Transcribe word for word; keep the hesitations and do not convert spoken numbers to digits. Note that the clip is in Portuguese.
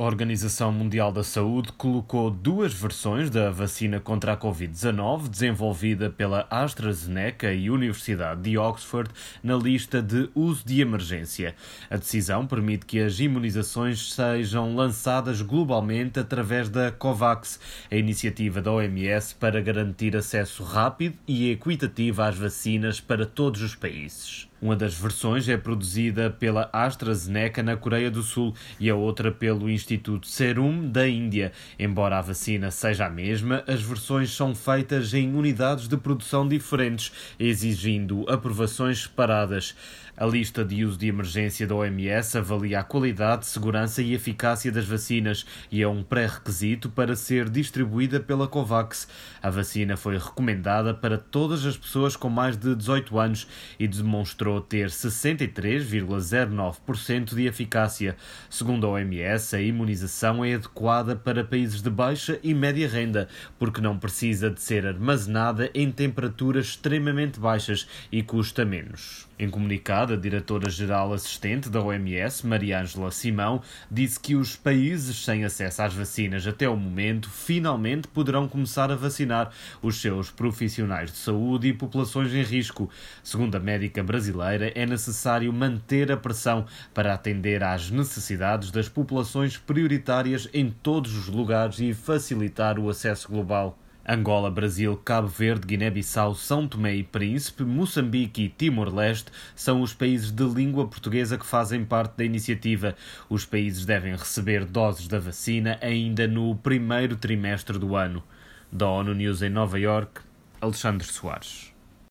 A Organização Mundial da Saúde colocou duas versões da vacina contra a covid dezanove, desenvolvida pela AstraZeneca e Universidade de Oxford, na lista de uso de emergência. A decisão permite que as imunizações sejam lançadas globalmente através da COVAX, a iniciativa da O M S para garantir acesso rápido e equitativo às vacinas para todos os países. Uma das versões é produzida pela AstraZeneca na Coreia do Sul e a outra pelo Instituto Serum da Índia. Embora a vacina seja a mesma, as versões são feitas em unidades de produção diferentes, exigindo aprovações separadas. A lista de uso de emergência da O M S avalia a qualidade, segurança e eficácia das vacinas e é um pré-requisito para ser distribuída pela COVAX. A vacina foi recomendada para todas as pessoas com mais de dezoito anos e demonstrou ter sessenta e três vírgula zero nove por cento de eficácia. Segundo a O M S, a imunização é adequada para países de baixa e média renda, porque não precisa de ser armazenada em temperaturas extremamente baixas e custa menos. Em comunicado, a diretora-geral assistente da O M S, Mariângela Simão, disse que os países sem acesso às vacinas até o momento finalmente poderão começar a vacinar os seus profissionais de saúde e populações em risco. Segundo a médica brasileira, é necessário manter a pressão para atender às necessidades das populações prioritárias em todos os lugares e facilitar o acesso global. Angola, Brasil, Cabo Verde, Guiné-Bissau, São Tomé e Príncipe, Moçambique e Timor-Leste são os países de língua portuguesa que fazem parte da iniciativa. Os países devem receber doses da vacina ainda no primeiro trimestre do ano. Da ONU News em Nova Iorque, Alexandre Soares.